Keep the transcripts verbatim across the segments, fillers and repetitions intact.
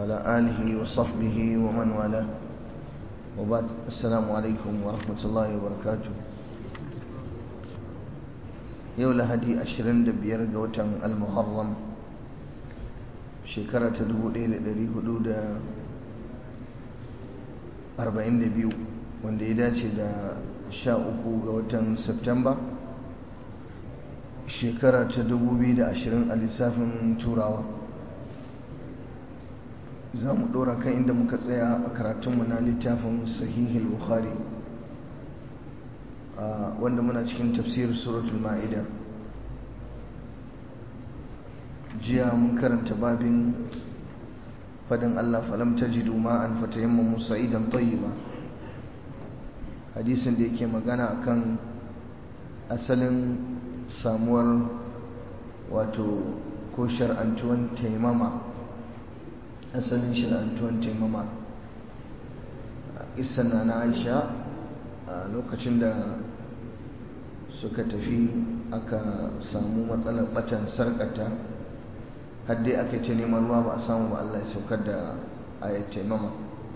وعلى آله وصحبه ومن والاه وبعد. السلام عليكم ورحمة الله وبركاته. yau lahadi ashirin da biyar ga watan al-muharram shekara ta dubu ɗaya da ɗari hudu da arba'in da biyu wanda ya dace da sha uku ga watan Septemba shekara ta dubu biyu da ashirin a lissafin turawa. za mu ɗora kan inda muka tsaya a karatunmu na littafin sahihul bukhari wanda muna cikin tafsir suratul ma'ida. jiya mun karanta babin fadin Allah falam tajidu ma'an fatayammamu sa'idan tayyiba, hadisin da yake magana akan asalin samuwar wato ko shar'antuwan taimama, asalin shar'antuwan taimama. Isan na na Aisha a lokacin da suka tafi aka samu matsalar batan sarkata har dai aka ce neman ruwa ba a samu ba, Allah ya saukar da ayat taimama.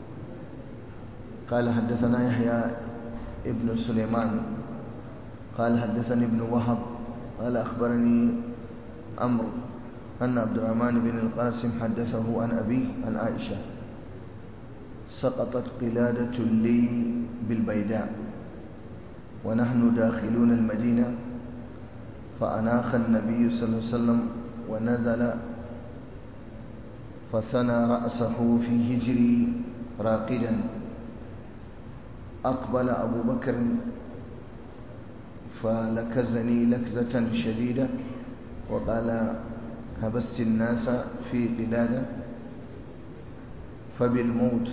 قال حدثنا يحيى ابن سليمان قال حدثني ابن وهب قال أخبرني عمرو أن عبد الرحمن بن القاسم حدثه عن أبيه عن عائشة سقطت قلادة لي بالبيداء ونحن داخلون المدينة فأناخ النبي صلى الله عليه وسلم ونزل فثنى رأسه في هجري راقدا. أقبل أبو بكر فلكزني لكزة شديدة وقال هبست الناس في قلادة فبالموت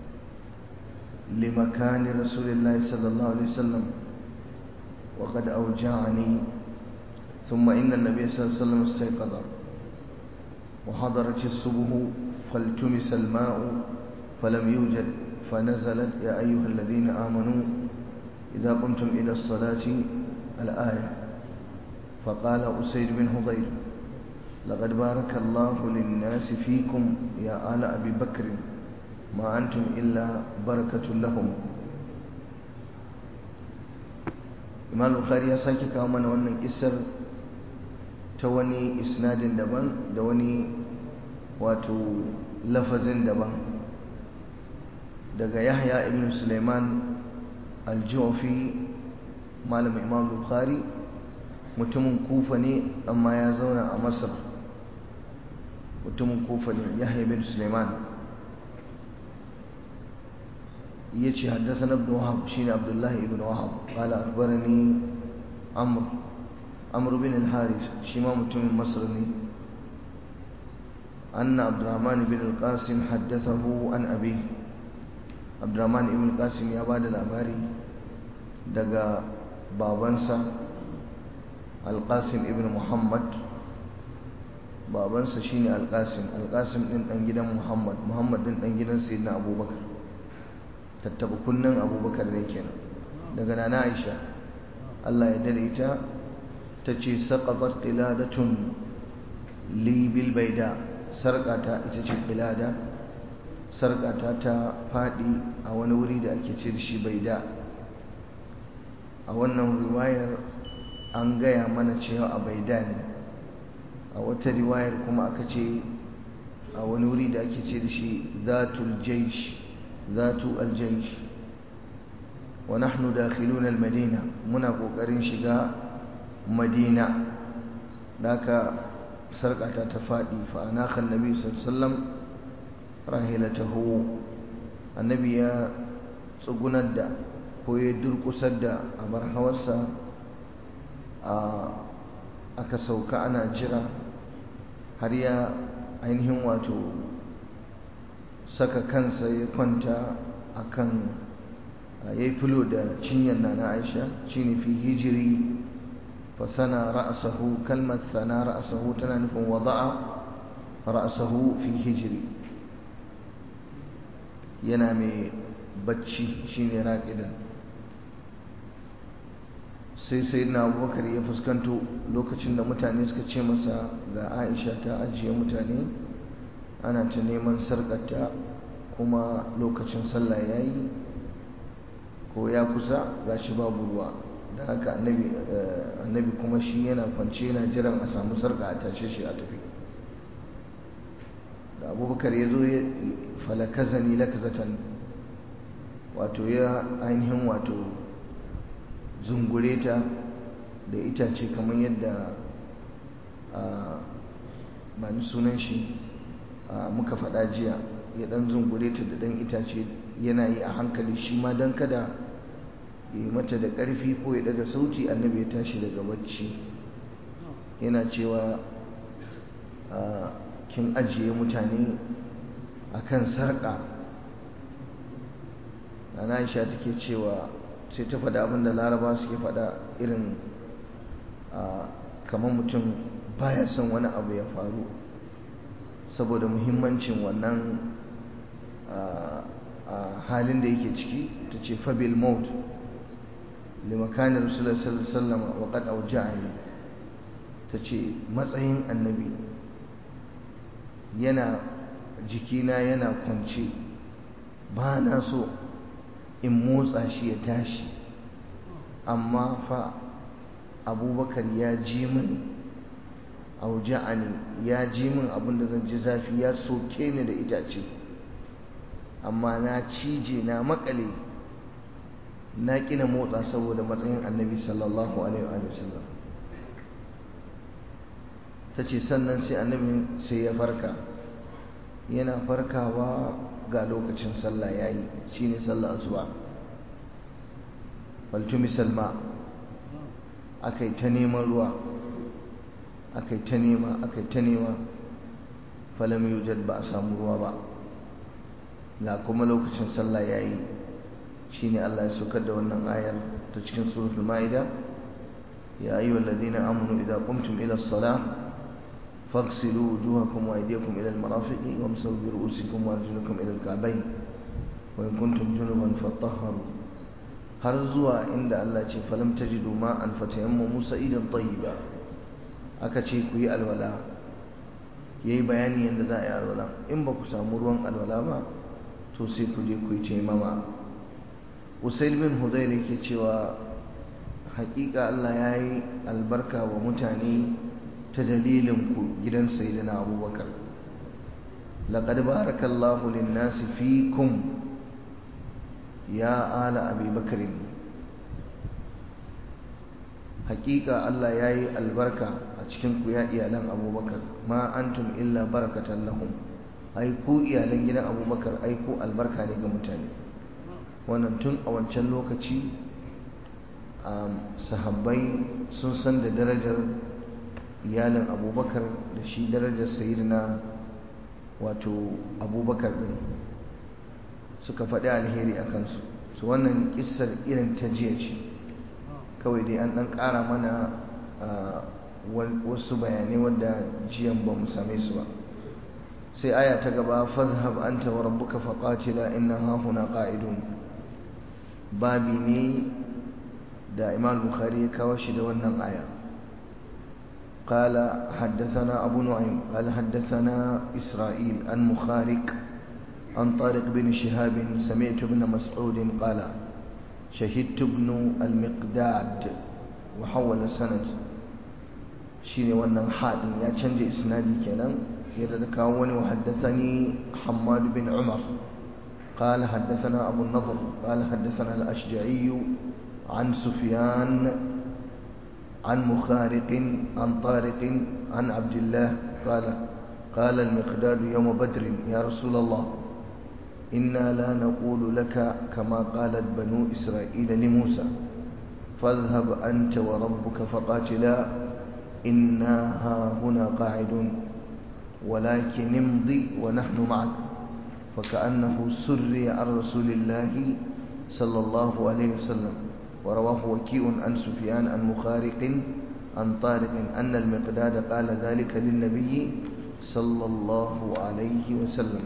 لمكان رسول الله صلى الله عليه وسلم وقد أوجعني. ثم إن النبي صلى الله عليه وسلم استيقظ وحضرت الصبح فالتمس الماء فلم يوجد فنزلت يا أيها الذين آمنوا إذا قمتم إلى الصلاة الآية. فقال أسيد بن حضير لقد بارك الله للناس فيكم يا آل أبي بكر ما أنتم إلا بركة لهم. Imam Bukhari ya sake kawo mana wannan kisar ta wani isnadin daban da wani wato lafazin daban daga Yahya ibn Sulaiman al-Ju'fi, malamin Imam Bukhari, mutumin Kufa ne amma ya zauna a Masar. mutumin Kufa ne Yahya ibn Sulaiman يجي حدثنا ابن وهب شين عبد الله ابن وهب قال أخبرني عمرو عمرو بن الحارث شما متم مصرني أن عبد الرحمن بن القاسم حدثه عن أبيه. عبد الرحمن بن القاسم يا بعد الأباري دقا بابنسا القاسم ابن محمد، بابنسا شيني القاسم القاسم من أنجد محمد محمد من أنجد سيدنا أبو بكر، tattaba kunnan abubakar ne kenan. daga nana Aisha Allah ya dare ita tace saqatat qiladatun li bil baida, sarqata ita ce qilada, sarqata ta fadi a wani wuri da ake ce da shi baida. a wannan riwayar an gaya mana cewa a baida ne, a wata riwayar kuma aka ce a wani wuri da ake ce da shi zatul jaysh ذات الجيش. ونحن داخلون المدينة منا قوقرين شقاء مدينة ذاك سرقة تفادي فأناخ النبي صلى الله عليه وسلم راهلته. النبي تقند هو يدرك سد أبر حوسا أكسوك أنا جرى هريا أينهم واتو saka kansa ya kwanta a kan ya yi filo da cinyar na na Aisha shine fi hijiri fa sana ra'asahu. kalmar sana ra'asahu tana nufin wada'a ra'asahu fi hijiri, yana mai bacci shine raqidan. sai sai na Abubakar ya fuskanto lokacin da mutane suka ce masa ga Aisha ta ajiye mutane ana ta neman sarƙarta kuma lokacin sallah ya yi ko ya kusa ga shi babu ruwa da haka annabi kuma shi yana kwance yana jiran a samu sarƙa a tashe shi a tafi da abubakar ya zo ya falakazani lakazatan wato ya ainihin wato zungure ta da itace kamar yadda ba ni sunan shi muka faɗa jiya ya ɗan zungure ta da ɗan itace yana yi a hankali shi ma don kada ya yi mata da ƙarfi ko ya daga sauti annabi ya tashi daga bacci yana cewa kin ajiye mutane akan sarƙa na Aisha take cewa sai ta faɗa abin da laraba suke faɗa irin kamar mutum baya son wani abu ya faru saboda muhimmancin wannan halin da yake ciki ta ce fabil maut limakanin rasulullah sallallahu alaihi wasallam wa qad auja'ani ta ce matsayin annabi yana jikina yana kwance ba na so in motsa shi ya tashi amma fa abubakar ya ji min auja'ani ya ji min abinda zan ji zafi ya soke ni da itace amma na cije na makale na kina motsa saboda matsayin annabi sallallahu alaihi wa sallam ta ce sannan sai annabi sai ya farka yana farkawa ga lokacin sallah yayi shine sallah asuba waltumi salma akai ta neman ruwa akai ta nema akai ta nema falam yujad ba a samu ruwa ba la kuma lokacin sallah yayi shine Allah ya saukar da wannan ayar ta cikin suratul maida ya ayyuhalladhina amanu idza qumtum ila as-salah فاغسلوا وجوهكم وأيديكم إلى المرافق وامسحوا برؤوسكم وأرجلكم إلى الكعبين وإن كنتم جنبا فطهروا har zuwa inda Allah ce falam tajidu ma'an fatayammamu sa'idan tayyiba aka ce ku yi alwala yayi bayani yanda za a yi alwala in ba ku samu ruwan alwala ba to sai ku je ku yi taimama Usaid bin Hudayr yake cewa haƙiƙa Allah ya yi albarka wa mutane ta dalilin ku gidan sayyidina Abubakar laqad barakallahu lin-nasi fikum ya ala Abi Bakr hakika Allah yayi albarka a cikin ku ya iyalan Abubakar ma antum illa barakatan lahum ai ku iyalan gidan Abubakar ai ku albarka ne ga mutane wannan tun a wancan lokaci sahabbai sun san da darajar iyalin Abubakar da shi darajar sayyidina wato Abubakar din suka faɗi alheri a kansu su wannan kissar irin ta jiya ce kawai dai an ɗan ƙara mana wasu bayanai wadda jiyan ba mu same su ba sai aya ta gaba fadhhab anta wa rabbuka faqatila inna hahuna qa'idun babi ne da Imam Bukhari ya kawo shi da wannan aya قال حدثنا أبو نعيم قال حدثنا إسرائيل عن مخارق عن طارق بن شهاب سمعت ابن مسعود قال شهدت ابن المقداد وحول السند شيني wannan hadin ya canje isnadi kenan yadda da kawo wani وحدثني حماد بن عمر قال حدثنا أبو النضر قال حدثنا الأشجعي عن سفيان عن مخارق عن طارق عن عبد الله قال قال المقداد يوم بدر يا رسول الله إنا لا نقول لك كما قالت بنو إسرائيل لموسى فاذهب أنت وربك فقاتلا إنا هاهنا قاعدون ولكن امضي ونحن معك فكأنه سري عن رسول الله صلى الله عليه وسلم ورواه وكيء عن سفيان عن مخارق عن طارق أن المقداد قال ذلك للنبي صلى الله عليه وسلم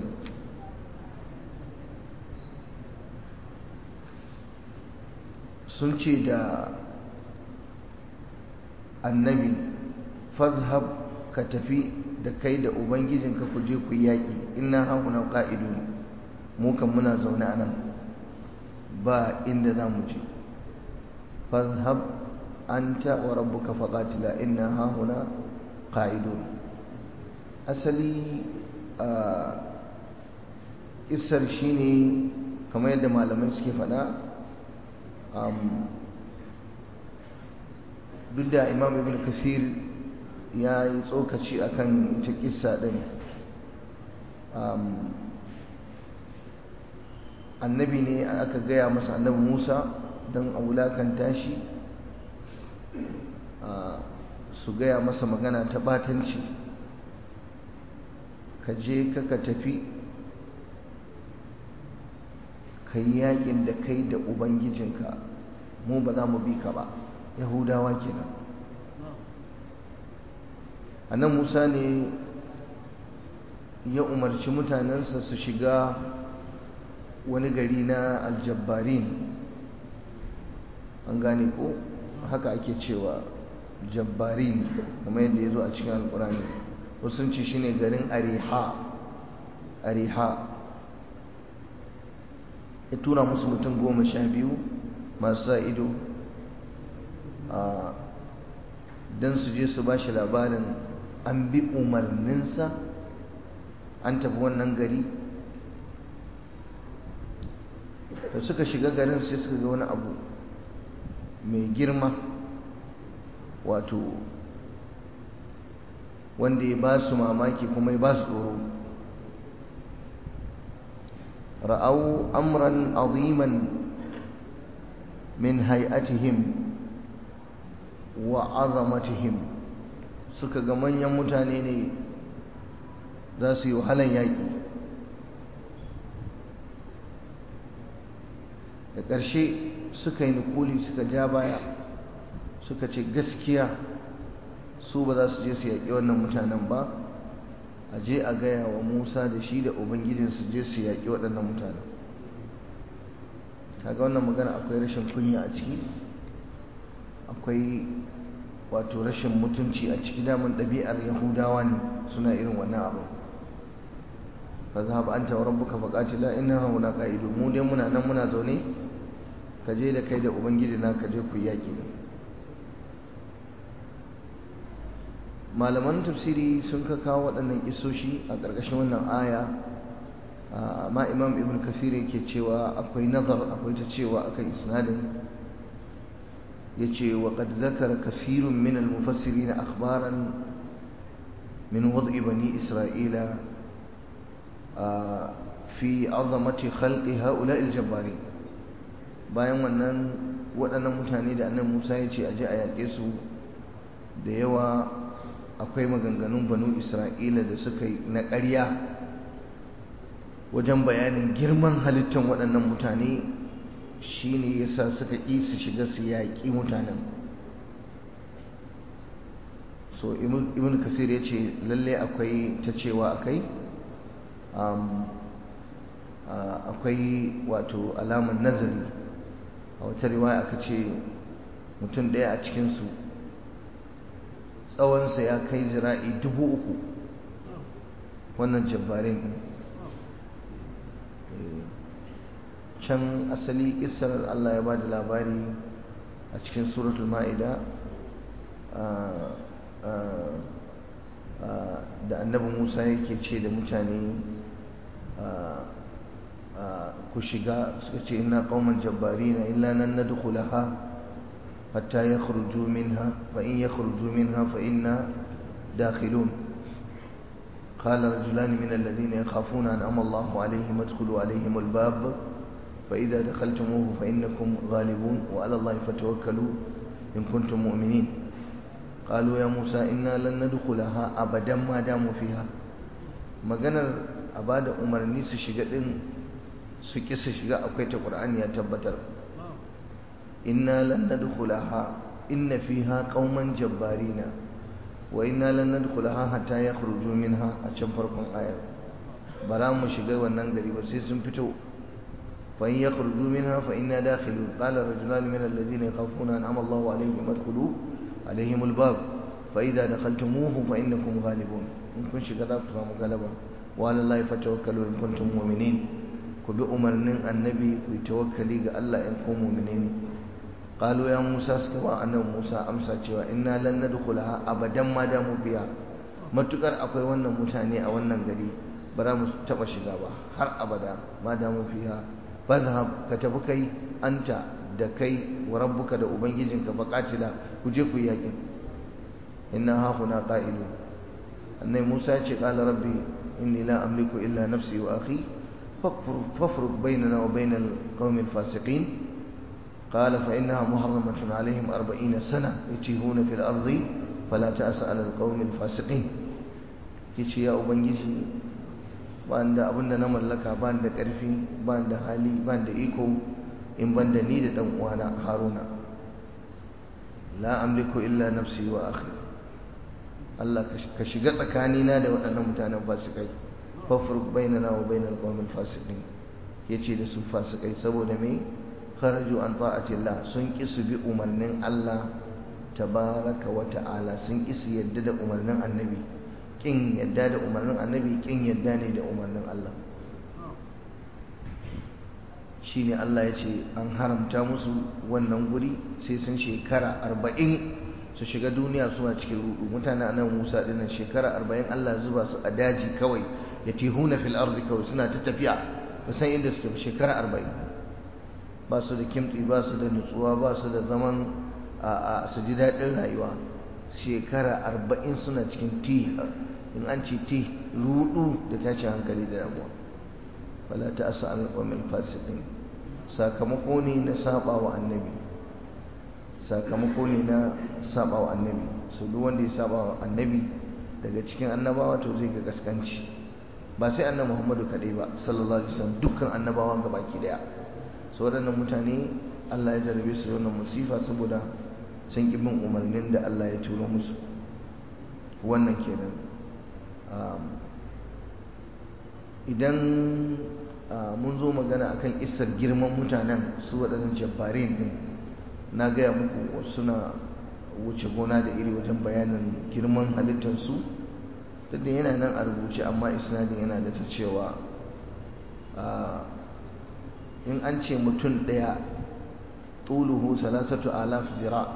سنتي دا النبي فاذهب كتفي da kai da ubangijinka ku je ku yi yaƙi inna hauna qa'idun mu kan muna zaune a nan ba inda za mu je fadhhab anta wa rabbuka faqatila inna hauna qa'idun asali a isar shine kamar yadda malamai suke faɗa duk da imam ibn kasir ya yi tsokaci akan ita kissa din annabi ne aka gaya masa annabi musa don a wulakanta shi su gaya masa magana ta batanci ka je ka tafi ka yi yakin da kai da ubangijinka mu ba za mu bi ka ba yahudawa kenan annan musa ne ya umarci mutanensa su shiga wani gari na aljabbarin an gane ko haka ake cewa jabbarin kamar yadda ya zo a cikin alkurani wasu ce shine garin ariha ariha ya tura musu mutum goma sha biyu masu sa ido don su je su ba shi labarin an bi umarninsa an tafi wannan gari da suka shiga garin sai suka ga wani abu mai girma wato wanda ya ba su mamaki kuma ya ba su tsoro ra'au amran aziman min hay'atihim wa azamatihim suka ga manyan mutane ne za su yi wahalan yaƙi da ƙarshe suka yi nukuli suka ja baya suka ce gaskiya su ba za su je su yaƙi wannan mutanen ba a je a gaya wa musa da shi da ubangijin su je su yaƙi waɗannan mutanen kaga wannan magana akwai rashin kunya a ciki akwai wato rashin mutunci a ciki daman ɗabi'ar yahudawa ne suna irin wannan abu fa zahab anta wa rabbuka faqatila inna hauna qa'idun mu dai muna nan muna zaune ka je da kai da ubangiji na ka je ku yaƙi ne malaman tafsiri sun ka kawo waɗannan isoshi a ƙarƙashin wannan aya amma imam ibn kasir yake cewa akwai nazar akwai ta cewa akan isnadin yace wa qad zakara kasirun min al-mufassirin akhbaran min wad'i bani isra'ila fi azamati khalqi haula al-jabbarin bayan wannan waɗannan mutane da annabi Musa ya ce a je a yaƙe su da yawa akwai maganganun banu isra'ila da suka yi na ƙarya wajen bayanin girman halittar waɗannan mutane shine yasa suka ƙi su shiga su yaƙi mutanen so ibn kasir ya ce lalle akwai ta cewa akai akwai wato alamar nazari a wata riwaya aka ce mutum ɗaya a cikinsu tsawonsa ya kai zira'i dubu uku wannan jabbarin ne can asali isar Allah ya ba da labari a cikin suratul ma'ida da annabi Musa yake ce da mutane ku shiga suka ce ina qauman jabbarina illa nan nadkhulaha hatta yakhruju minha fa in yakhruju minha fa inna dakhilun قال رجلان من الذين يخافون أنعم الله عليهم ادخلوا عليهم الباب فإذا دخلتموه فإنكم غالبون وعلى الله فتوكلوا إن كنتم مؤمنين قالوا يا موسى إنا لن ندخلها أبدا ما داموا فيها maganar a bada umarni su shiga din su ki su shiga akwai ta Qur'ani ya tabbatar inna lan nadkhulaha inna fiha qauman jabbarina wa inna lan nadkhulaha hatta yakhruju minha a can farkon ayar bara mu shiga wannan gari ba sai sun fito fa in yakhruju minha fa inna dakhilun qala rajulan min alladhina yakhafuna an'ama Allahu alayhim adkhulu alayhim albab fa idha dakhaltumuhu fa innakum ghalibun in kun shiga za ku samu galaba wa alallahi fatawakkalu in kuntum mu'minin ku bi umarnin annabi ku yi tawakkali ga Allah in kun mu'mine ne qalu ya Musa suka ba annabi Musa amsa cewa inna lan nadkhulaha abadan ma damu biya matukar akwai wannan mutane a wannan gari ba za mu taba shiga ba har abada ma damu fiha fadhhab ka tafi kai anta da kai wa rabbuka da ubangijinka faqatila ku je ku yaki inna ha huna qa'ilun annai Musa ce qala rabbi inni la amliku illa nafsi wa akhi fafruq bainana wa bainal qaumil fasiqin qala fa innaha muharramatun alaihim arba'ina sana yatihuna fil ardi fala ta'sa 'ala al qaumil fasiqin kici ya ubangiji ba da abinda na mallaka ba da karfi ba da hali ba da iko in banda ni da dan uwana Haruna la amliku illa nafsi wa akhi Allah ka shiga tsakanina da waɗannan mutanen fasikai fafruq bainana wa bainal qawmil fasiqin yace da su fasikai saboda me kharaju an ta'ati Allah sun ki su bi umarnin Allah tabaraka wa ta'ala sun ki su yadda da umarnin annabi kin yadda da umarnin annabi kin yadda ne da umarnin Allah shine Allah ya ce an haramta musu wannan guri sai sun shekara arba'in su shiga duniya suna cikin rudu mutanen annabi Musa dinnan shekara arba'in Allah zuba su a daji kawai yatihuna fil ardi kawai suna ta tafiya ba san inda suke shekara arba'in ba su da kimtsi ba su da nutsuwa ba su da zaman a su ji daɗin rayuwa shekara arba'in suna cikin ti in an ce ti rudu da tashin hankali da damuwa wala ta'asa al-qawmil fasiqin sakamako ne na saba wa annabi sakamako ne na saba wa annabi so duk wanda ya saba wa annabi daga cikin annabawa to zai ga gaskanci ba sai annabi Muhammadu kadai ba sallallahu alaihi wasallam dukkan annabawan gabaki daya so wadannan mutane Allah ya jarabe su da wannan musifa saboda sun ki bin umarnin da Allah ya turo musu wannan kenan idan mun zo magana akan isar girman mutanen su waɗannan jabbarin din na gaya muku wasu suna wuce gona da iri wajen bayanin girman halittarsu duk da yana nan a rubuce amma isnadin yana da ta cewa in an ce mutum ɗaya tuluhu salasatu alaf zira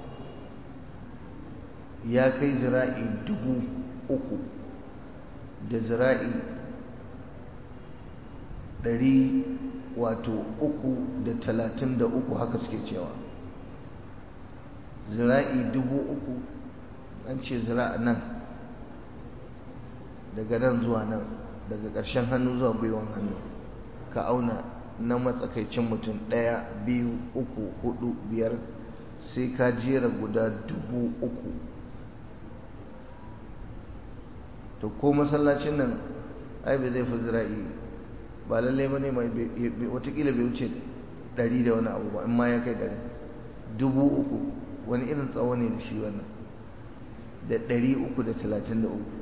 ya kai zira'i dubu uku da zira'i ɗari wato uku da talatin da uku haka suke cewa zira'i dubu uku an ce zira'a nan daga nan zuwa nan daga ƙarshen hannu zuwa gwiwan hannu ka auna na matsakaicin mutum ɗaya biyu uku hudu biyar sai ka jera guda dubu uku to ko masallacin nan ai bai zai fi zira'i ba lallai ba ne mai watakila bai wuce ɗari da wani abu ba in ma ya kai ɗari dubu uku wani irin tsawo ne da shi wannan da ɗari uku da talatin da uku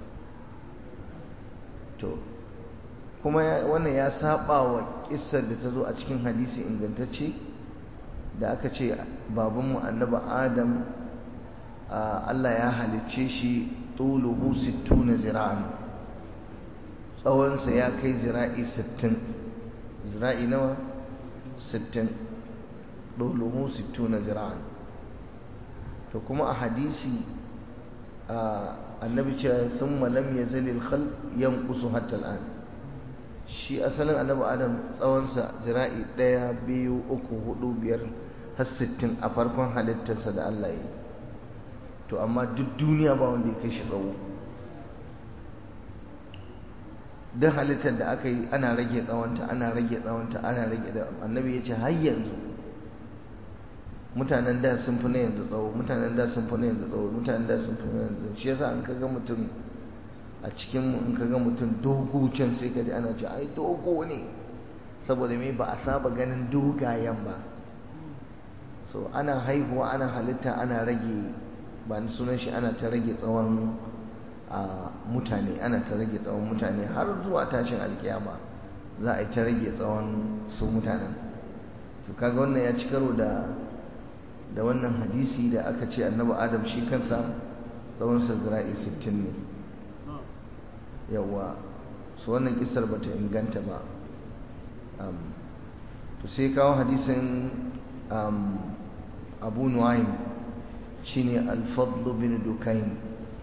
to kuma wannan ya saba wa kissar da ta zo a cikin hadisi ingantacce da aka ce babanmu annabi adam Allah ya halicce shi tuluhu sittuna zira'an tsawonsa ya kai zira'i sittin zira'i nawa sittin tuluhu sittuna zira'an to kuma a hadisi annabi cewa sun malam ya zalil khal yankusu hatta al'an shi asalin annabi adam tsawonsa zira'i ɗaya biyu uku hudu biyar har sittin a farkon halittarsa da Allah ya yi to amma duk duniya ba wanda ya kai shi tsawo don halittar da aka yi ana rage tsawonta ana rage tsawonta ana rage da annabi ya ce har yanzu mutanen da sun fi na yanzu tsawo mutanen da sun fi na yanzu tsawo mutanen da sun fi na yanzu shi yasa an kaga mutum a cikin in kaga mutum dogo can sai ka ji ana ce ai dogo ne saboda me ba a saba ganin dogayen ba so ana haihuwa ana halitta ana rage ba ni sunan shi ana ta rage tsawon a mutane ana ta rage tsawon mutane har zuwa tashin alkiyama za a yi ta rage tsawon su mutanen to kaga wannan ya ci karo da da wannan hadisi da aka ce annabi adam shi kansa tsawonsa zira'i sittin ne yawa su wannan kisar bata inganta ba. To sai kawo hadisin abu nu'aym shine al-fadl bin dukayn,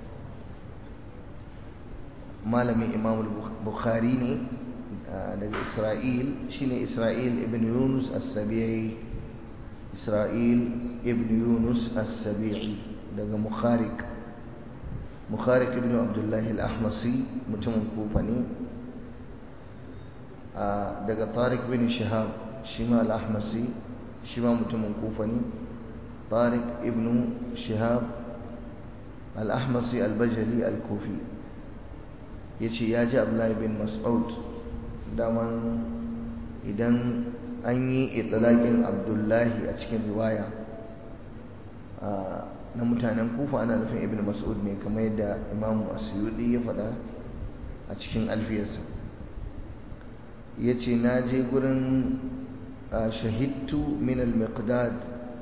malamin imam bukhari ne daga Isra'il, shine Isra'il ibn Yunus as-Sabi'i, Isra'il ibn Yunus as-Sabi'i daga Mukharik, Mukharik ibn Abdullah al-Ahmasi mutumin Kufa ne, daga Tariq bin Shihab shi ma al-Ahmasi shi ma mutumin Kufa ne, Tariq ibn Shihab al-Ahmasi al-Bajali al-Kufi yace ya ji Abdullah bin Mas'ud. daman idan an yi itlaqin Abdullahi a cikin riwaya na mutanen Kufa ana nufin Ibn Mas'ud ne, kamar yadda Imam Asyudi ya faɗa a cikin alfiyarsa. yace na je gurin shahidtu min al-Miqdad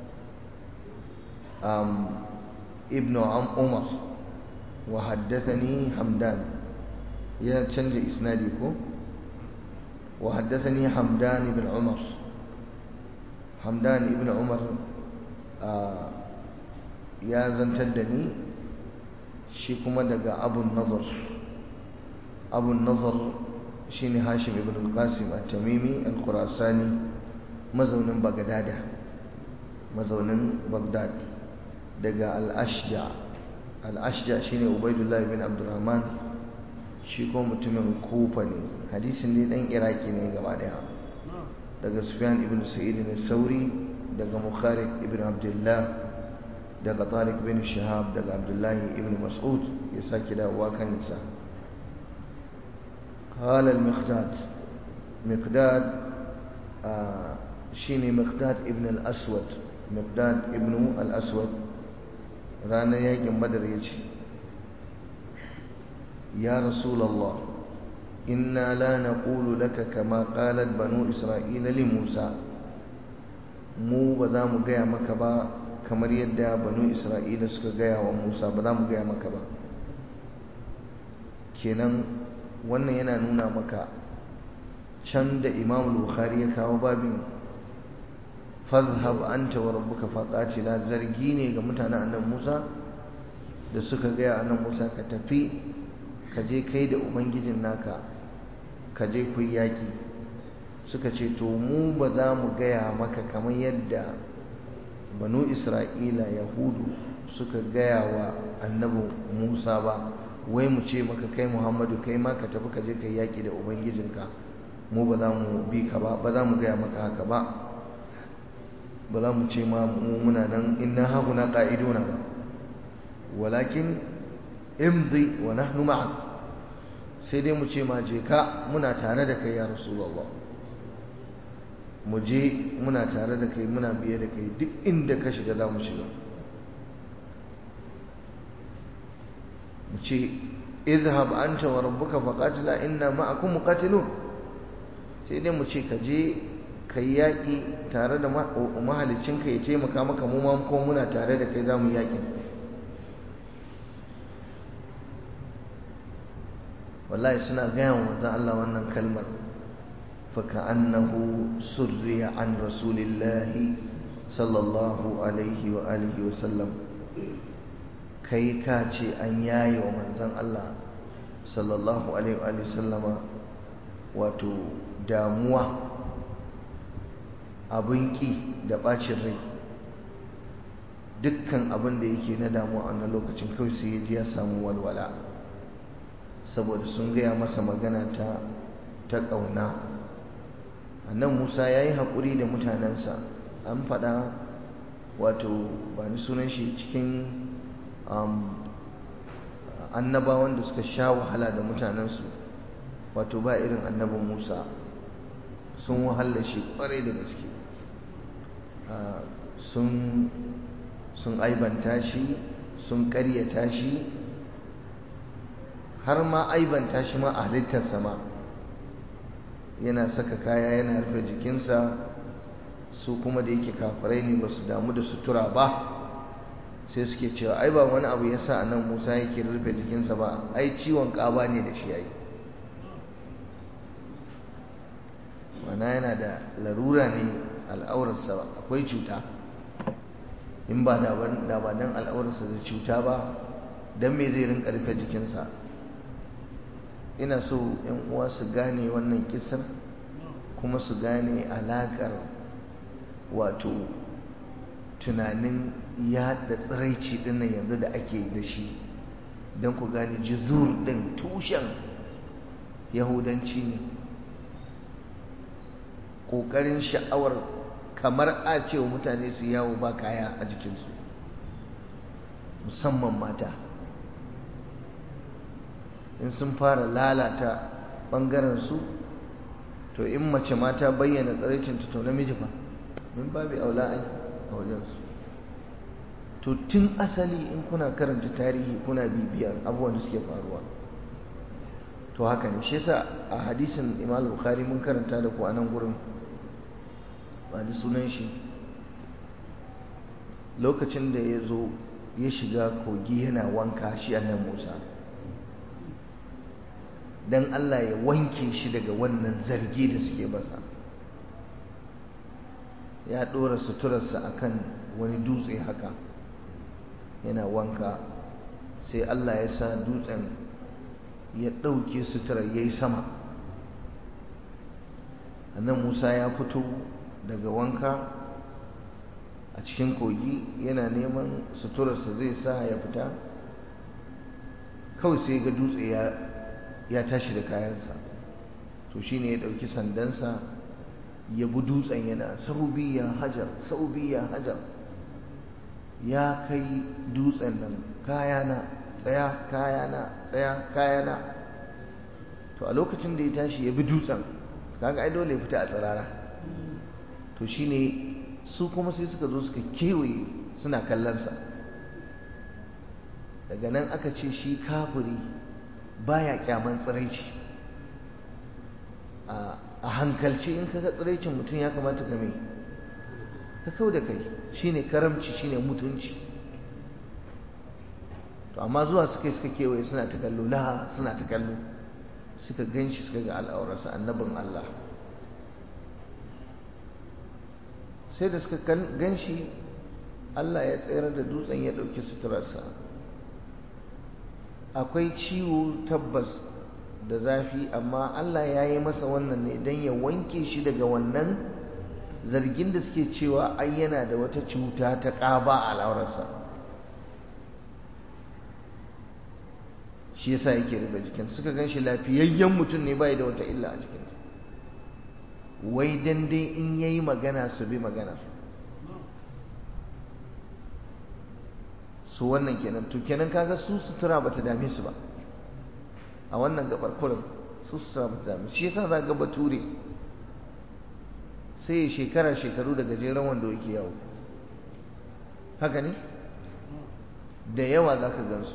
ibn Umar wa haddathani Hamdan, ya canja isnadi ko وحدثني حمدان بن عمر حمدان بن عمر آه يا زنتدني شي كما دغا ابو النضر ابو النضر شيني هاشم بن القاسم التميمي الخراساني مزونن بغداد مزونن بغداد دغا الاشجع الاشجع شيني عبيد الله بن عبد الرحمن shi ko mutumin Kufa ne, hadisin dai dan Iraki ne gaba daya, daga Sufyan ibn Sa'id al-Sauri, daga Mukharik ibn Abdullah, daga Tariq bin Shihab, daga Abdullah ibn Mas'ud, ya saki dawowa kansa. qala al-Miqdad, Miqdad shine Miqdad ibn al-Aswad, Miqdad ibn al-Aswad ranar yakin Badar yace يا رسول الله إنا لا نقول لك كما قالت بنو إسرائيل لموسى mu ba za mu gaya maka ba kamar yadda banu Isra'ila suka gaya wa Musa, ba za mu gaya maka ba. Kenan wannan yana nuna maka can da Imam Bukhari ya kawo babin fadhhab anta wa rabbuka faqatila, zargi ne ga mutanen annabi Musa da suka gaya annabi Musa ka tafi ka je kai da ubangijin naka ka je ku yaki. Suka ce to mu ba za mu gaya maka kamar yadda banu Isra'ila Yahudu suka gaya wa annabi Musa ba, wai mu ce maka kai Muhammadu kai ma ka tafi ka je kai yaki da ubangijinka, mu ba za mu bi ka ba, ba za mu gaya maka haka ba, ba za mu ce ma mu muna nan inna hauna qa'iduna ba, walakin imdi wa nahnu ma'ak, sai dai mu ce ma je ka muna tare da kai ya Rasulullah, mu je muna tare da kai muna biye da kai duk inda ka shiga za mu shiga. mu ce idhhab anta wa rabbuka faqatila inna ma'akum muqatilun, sai dai mu ce ka je kai yaki tare da mahaliccinka ya taimaka maka, mu ma ko muna tare da kai za mu yaki. wallahi suna gaya wa manzon Allah wannan kalmar fa ka'annahu surriya an rasulillahi sallallahu alaihi wa alihi wa sallam, kai ka ce an yaye wa manzon Allah sallallahu alaihi wa alihi wa sallama wato damuwa, abin ki da bacin rai, dukkan abin da yake na damuwa a wannan lokacin kawai sai ya ji ya samu walwala, saboda sun gaya masa magana ta ta ƙauna. annan Musa ya yi haƙuri da mutanensa, an faɗa wato ba ni sunan shi cikin annabawan da suka sha wahala da mutanensu, wato ba irin annabin Musa, sun wahala shi ƙwarai da gaske, sun sun aibanta shi, sun ƙaryata shi, har ma aibanta shi ma a halittarsa ma, yana saka kaya yana rufe jikinsa, su kuma da yake kafirai ne ba su damu da sutura ba, sai suke cewa ai ba wani abu yasa annan Musa yake rufe jikinsa ba, ai ciwon ƙaba ne da shi yayi, mana yana da larura ne al'aurarsa akwai cuta. In ba da ba dan al'aurarsa da cuta ba, dan me zai rinka rufe jikinsa? Ina so yan uwa su gane wannan kisar, kuma su gane alaƙar wato tunanin yaɗa tsiraici dinnan yanzu da ake da shi, don ku gane juzur din tushen yahudanci ne. ƙoƙarin sha'awar kamar a cewa mutane su yawo ba kaya a jikinsu, musamman mata. In sun fara lalata ɓangarensu, to in mace mata bayyana tsiraicinta to namiji fa min babu aula ai a wajensu. To tun asali in kuna karanta tarihi kuna bibiyar abubuwan da suke faruwa, to haka ne. Shi yasa a hadisin Imam Bukhari mun karanta da ku a nan gurin, ba da sunan shi, lokacin da ya zo ya shiga kogi yana wanka shi annabi Musa, dan Allah ya wanke shi daga wannan zargi da suke masa. Ya ɗora suturarsa akan wani dutse haka yana wanka, sai Allah ya sa dutsen ya ɗauke suturar ya yi sama. annan Musa ya fito daga wanka a cikin kogi yana neman suturarsa zai sa ya fita, kawai sai ga dutse ya, ya tashi da kayansa. to shine ya ɗauki sandansa ya bi dutsen yana saubi ya hajar, saubi ya hajar, ya kai dutsen nan kayana tsaya, kayana tsaya, kayana. to a lokacin da ya tashi ya bi dutsen, kaga ai dole ya fita a tsirara. to shine su kuma sai suka zo suka kewaye suna kallonsa. daga nan aka ce shi kafiri baya kyaman tsiraici. a hankalci in kaga tsiraicin mutum ya kamata ka mai ka kau da kai, shine karamci, shine mutunci. to amma zuwa suka yi suka kewaye suna ta kallo, la suna ta kallo, suka gan shi suka ga al'aurarsa, annabin Allah. sai da suka gan shi, Allah ya tsayar da dutsen ya ɗauki suturarsa. akwai ciwo tabbas da zafi, amma Allah ya yi masa wannan ne don ya wanke shi daga wannan zargin da suke cewa ai yana da wata cuta ta ƙaba a al'aurarsa. shi yasa yake rufe jikin. suka gan shi lafiyayyen mutum ne, bai da wata illa a jikinsa, wai dan dai in yayi magana su bi magana. su wannan kenan. to kenan kaga su sutura bata dame su ba a wannan gabar kullum, su sutura bata dame. shi yasa za ga bature sai shekara shekaru da gajeren wando yake yawo, haka ne, da yawa za ka gansu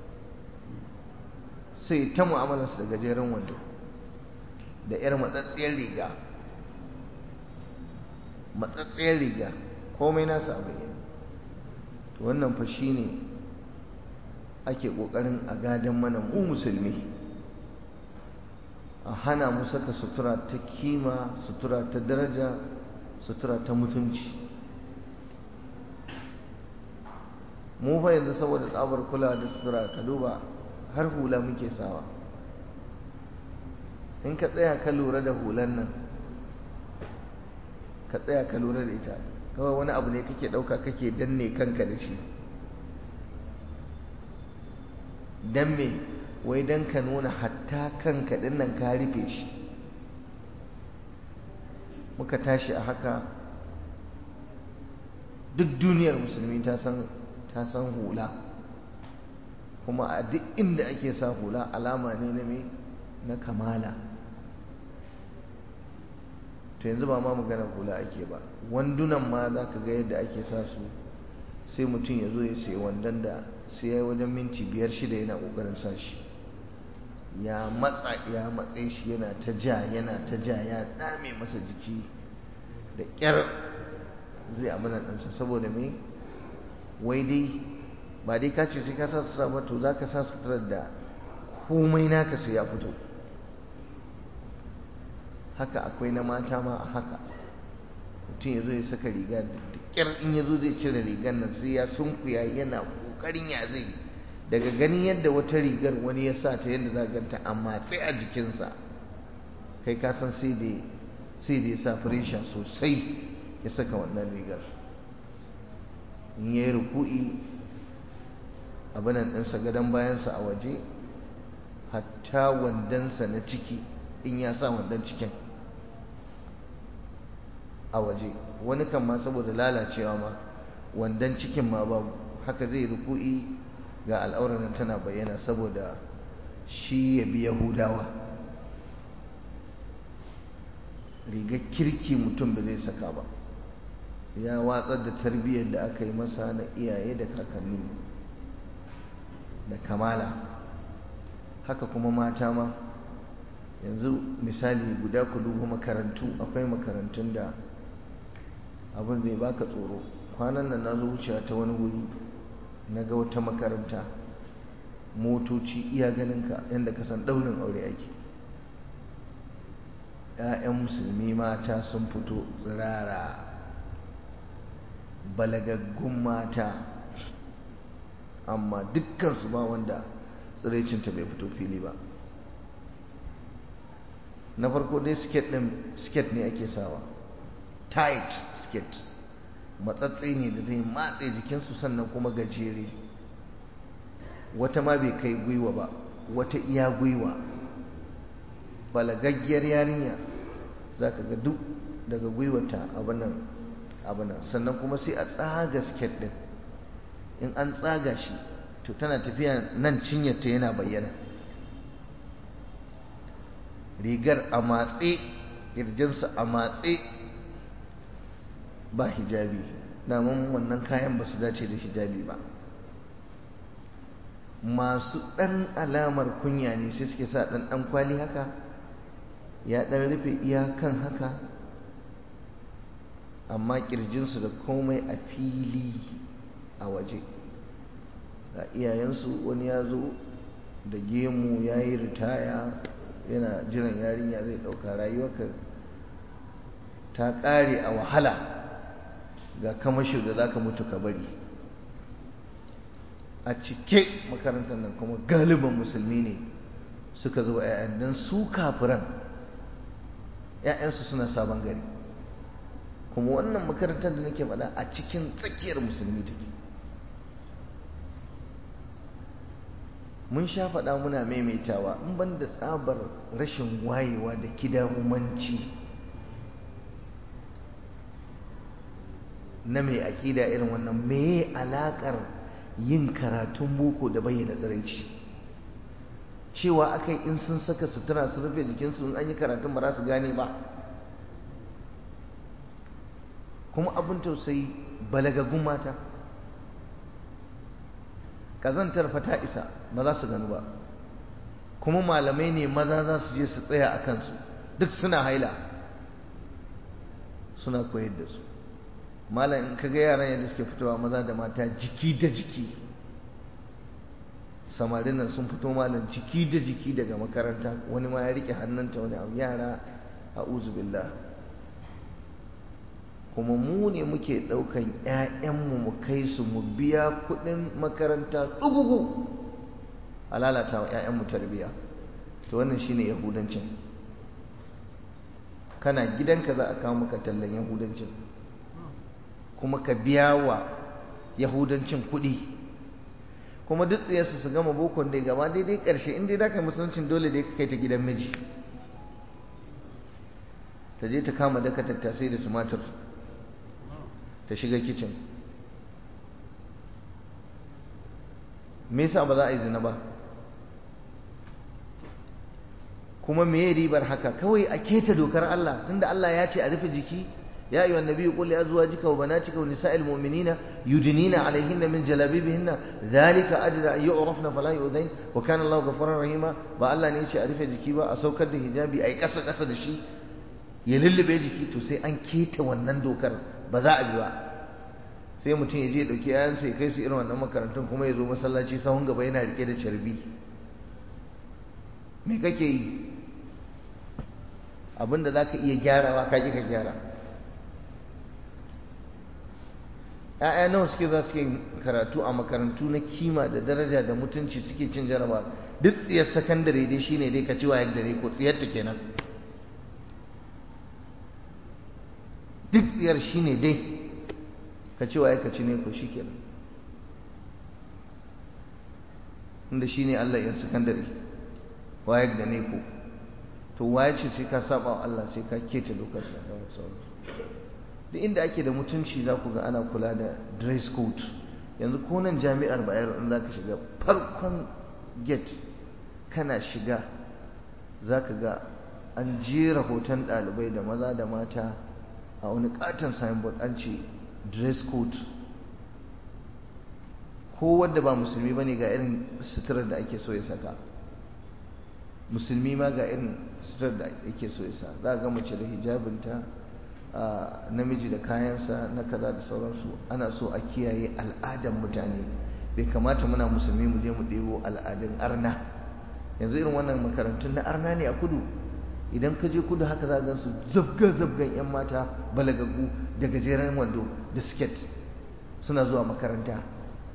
sai ta mu'amalarsu da gajeren wando da 'yar matsatsiyar riga, matsatsiyar riga, komai nasa a bayyana. to wannan fa shine ake kokarin a gadan mana mu musulmi, a hana mu saka sutura ta kima, sutura ta daraja, sutura ta mutunci. mu fa yanzu saboda tsabar kulawa da sutura, ka duba har hula muke sawa. in ka tsaya ka lura da hulan nan, ka tsaya ka lura da ita, kawai wani abu ne kake ɗauka kake danne kanka da shi. dan me? wai dan ka nuna hatta kanka ɗin nan ka rufe shi. muka tashi a haka, duk duniyar musulmi ta san ta san hula, kuma a duk inda ake sa hula alama ne na me, na kamala. to yanzu ba ma magana hula ake ba, wandunan ma za ka ga yadda ake sa su. sai mutum ya zo ya sayi wandon da sai ya yi wajen minti biyar shida yana ƙoƙarin sa shi, ya matsa ya matse shi, yana ta ja yana ta ja, ya dame masa jiki, da ƙyar zai amina ɗansa. saboda me? wai dai ba dai ka ce sai ka sa sutura ba, to za ka sa suturar da komai naka sai ya fito. Haka akwai na mata ma a haka, mutum ya zo ya saka riga da kyar in ya zo zai cire rigar nan sai ya sunkuya yana kokarin ya zai, daga ganin yadda wata rigar wani ya sa ta yadda za ganta amma sai a jikinsa kai ka san sai da sai da ya sa furesha sosai ya saka wannan rigar. in ya yi ruku'i abinan ɗinsa gadon bayansa a waje, hatta wandonsa na ciki in ya sa wandon cikin a waje, wani kan ma saboda lalacewa ma wandon cikin ma babu, haka zai ruku'i ga al'aurar nan tana bayyana saboda shi ya bi yahudawa. rigar kirki mutum ba zai saka ba, ya watsar da tarbiyyar da aka yi masa na iyaye da kakanni da kamala. haka kuma mata ma yanzu misali guda ku duba makarantu, akwai makarantun da abin zai baka tsoro. kwanan nan na zo wucewa ta wani wuri na ga wata makaranta, motoci iya ganinka yadda ka san ɗaurin aure ake, ‘ya'yan musulmi mata sun fito tsirara, balagaggun mata, amma dukkansu ba wanda tsiraicinta bai fito fili ba. na farko dai siket ɗin siket ne ake sawa, tight siket, matsatsi ne da zai matse jikinsu, sannan kuma gajere, wata ma bai kai gwiwa ba, wata iya gwiwa. balagaggiyar yarinya za ka ga duk daga gwiwata abinan abinan sannan kuma sai a tsaga siket ɗin, in an tsaga shi to tana tafiya nan cinyarta yana bayyana, rigar a matse, ƙirjinsa a matse, ba hijabi. daman wannan kayan ba su dace da hijabi ba. masu ɗan alamar kunya ne sai suke sa ɗan ɗan kwali haka, ya ɗan rufe iyakan haka, amma ƙirjinsu da komai a fili a waje. ga iyayensu, wani ya zo da gemu ya yi ritaya yana jiran yarinya zai ɗauka. rayuwarka ta ƙare a wahala, ga kamasho da za ka mutu ka bari. a cike makarantar nan kuma galiban musulmi ne suka zo ‘ya'yan, don su kafiran ‘ya'yansu suna sabon gari, kuma wannan makarantar da nake faɗa a cikin tsakiyar musulmi take. mun sha faɗa muna maimaitawa, in ban da tsabar rashin wayewa da kidahumanci na mai aƙida irin wannan, meye alaƙar yin karatun boko da bayyana tsiraici? cewa akai in sun saka sutura su rufe jikinsu in an yi karatun ba za su gane ba. kuma abin tausayi, balagaggun mata, ƙazantar fata isa ba za su gani ba, kuma malamai ne maza za su je su tsaya a kansu, duk suna haila suna koyar da su. malam in kaga yaran yadda suke fitowa maza da mata jiki da jiki, samarin nan sun fito malam jiki da jiki daga makaranta, wani ma ya rike hannunta, wani abu, yara a'udhu billah. kuma mu ne muke ɗaukan ‘ya'yanmu mu kai su mu biya kuɗin makaranta ɗugugu a lalata wa ‘ya'yanmu tarbiyya. to wannan shine yahudancin. kana gidanka za a kawo maka tallan yahudancin, kuma ka biya wa yahudancin kuɗi, kuma duk tsayarsu su gama bokon dai gaba daidai ƙarshe in dai za ka musuluncin dole dai ka kai ta gidan miji, ta je ta kama daka tattasai da tumatir, ta shiga kicin. me yasa ba za a yi zina ba? kuma me ribar haka? kawai a keta dokar Allah, tunda Allah ya ce a rufe jiki. يا أيها النبي قل لأزواجك وبناتك ونساء المؤمنين يدنين عليهن من جلابيبهن ذلك أجل أن يعرفن فلا يؤذين وكان الله غفورا رحيما. ba Allah ne ya ce a rufe jiki ba, a saukar da hijabi, a yi ƙasa ƙasa da shi, ya lullube jiki, to sai an keta wannan dokar, ba za a bi ba. sai mutum ya je ya ɗauki yayansa ya kai su irin wannan makarantun kuma ya zo masallaci sahun gaba yana rike da carbi. Me kake yi? Abinda za ka iya gyarawa ka ƙi ka gyara. ‘ya'ya nawa suke za su yi karatu a makarantu na kima da daraja da mutunci suke cin jaraba, duk tsiyar sakandare dai shine dai ka ci wa yadda ne ko tsiyarta kenan, duk tsiyar shine dai ka ci wa ya ka ci ne ko shi kenan, inda shine Allah yan sakandare wayar da ne ko to waye ce sai ka saba wa Allah sai ka keta dokar sa da sauransu. duk inda ake da mutunci za ku ga ana kula da dress code. yanzu ko nan jami'ar Bayero in za ka shiga farkon gate kana shiga za ka ga an jera hoton ɗalibai da maza da mata a wani katon signboard an ce dress code. ko wadda ba musulmi ba ne ga irin suturar da ake so ya saka, musulmi ma ga irin suturar da ake so ya sa. za a ga mace da hijabinta, namiji da kayansa na kaza da sauransu. ana so a kiyaye al'adan mutane. bai kamata muna musulmi mu je mu ɗebo al'adun arna. yanzu irin wannan makarantun na arna ne a kudu. idan ka je kudu haka za a gansu zabga-zabgan 'yan mata balagaggu da gajeren wando da siket suna zuwa makaranta.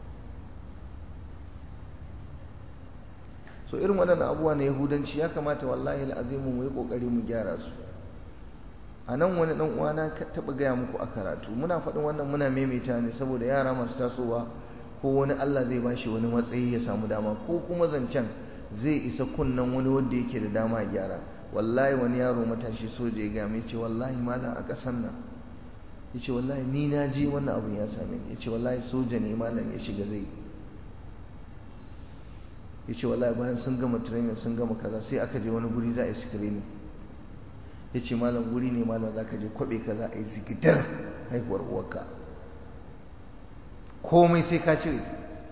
so irin waɗannan abubuwa na yahudanci ya kamata wallahi al'azimu mu yi ƙoƙari mu gyara su. a nan wani ɗan uwana taɓa gaya muku a karatu, muna faɗin wannan muna maimaita ne saboda yara masu tasowa ko wani Allah zai ba shi wani matsayi ya samu dama, ko kuma zancen zai isa kunnen wani wanda yake da dama ya gyara. wallahi wani yaro matashi soja ya gaya mai ce wallahi malam a ƙasar nan ya ce wallahi ni na je wannan abun ya same ni. ya ce wallahi soja ne malam ya shiga zai ya ce wallahi bayan sun gama training sun gama kaza sai aka je wani guri za a yi screening. ya ce malam guri ne malam za ka je kwaɓe ka za a yi zigidar haihuwar uwarka, komai sai ka cire.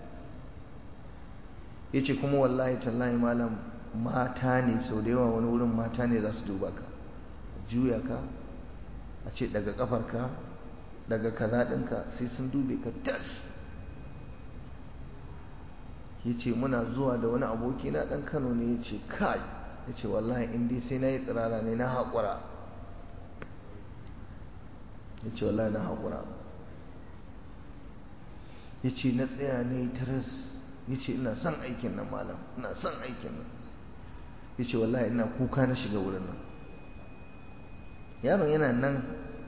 ya ce kuma wallahi tallahi malam mata ne sau da yawa wani wurin mata ne za su duba ka, juya ka a ce daga kafarka daga kaza ɗinka sai sun dube ka tas. ya ce muna zuwa da wani aboki na ɗan Kano ne ya ce kai, ya ce wallahi in dai sai na yi tsirara ne na haƙura. ya ce wallahi na haƙura. ya ce na tsaya ne taras, ya ce ina son aikin nan malam, ina son aikin nan. ya ce wallahi ina kuka na shiga wurin nan. yaron yana nan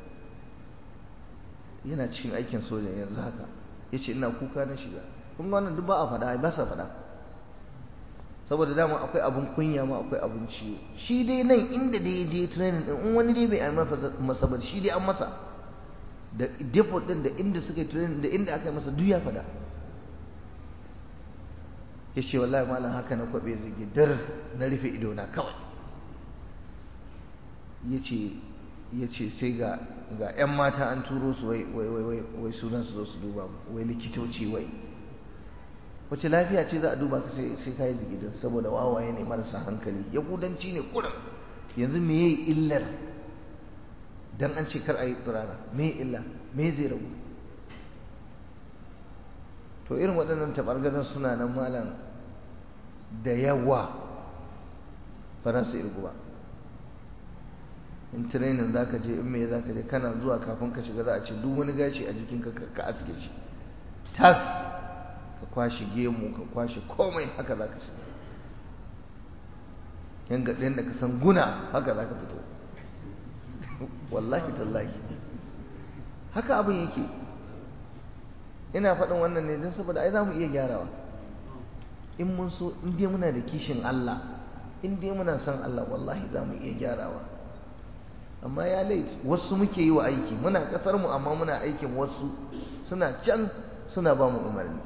yana cikin aikin soja yanzu haka. ya ce ina kuka na shiga. kuma wannan duk ba a faɗa, ba sa faɗa saboda dama akwai abun kunya ma akwai abun ciwo. shi dai nan inda dai ya je training din, in wani dai bai yi masa ba shi dai an masa, da depot din da inda suka yi training da inda aka yi masa duk ya faɗa. ya ce wallahi malam haka na kwaɓe zigidar na rufe idona kawai. ya ce ya ce sai ga ga 'yan mata an turo su wai wai wai wai sunan su zo su duba wai likitoci wai. wace lafiya ce za a duba ka sai ka yi zigidar saboda wawaye ne marasa hankali. yahudanci ne kurin. yanzu me yayi illar dan an ce kar a yi tsirara? me illa? me zai rabu? to irin waɗannan tabargazan suna nan malam da yawa ba za su irgu ba. in training za ka je in me za ka je kana zuwa kafin ka shiga za a ce duk wani gashi a jikinka ka aske shi tas, ka kwashe gemu ka kwashe komai, haka za ka shiga. yan gaɗin da ka san guna haka za ka fito. wallahi tallahi haka abin yake. ina faɗin wannan ne don saboda ai za mu iya gyarawa in mun so. in dai muna da kishin Allah, in dai muna son Allah, wallahi za mu iya gyarawa. amma ya lait wasu muke yi wa aiki. muna ƙasar mu amma muna aikin wasu suna can suna ba mu umarni.